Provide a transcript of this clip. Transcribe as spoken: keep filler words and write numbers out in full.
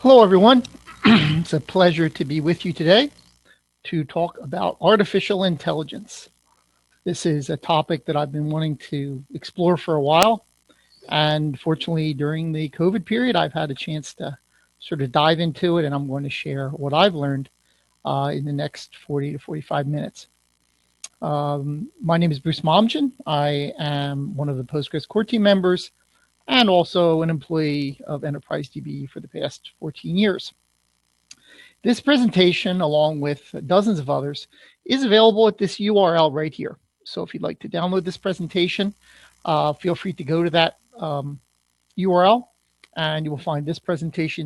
Hello, everyone. It's a pleasure to be with you today to talk about artificial intelligence. This is a topic that I've been wanting to explore for a while. And fortunately, during the COVID period, I've had a chance to sort of dive into it, and I'm going to share what I've learned uh, in the next forty to forty-five minutes. Um, my name is Bruce Momjian. I am one of the Postgres core team members and also an employee of Enterprise D B for the past fourteen years. This presentation, along with dozens of others, is available at this U R L right here. So if you'd like to download this presentation, uh, feel free to go to that um, U R L and you will find this presentation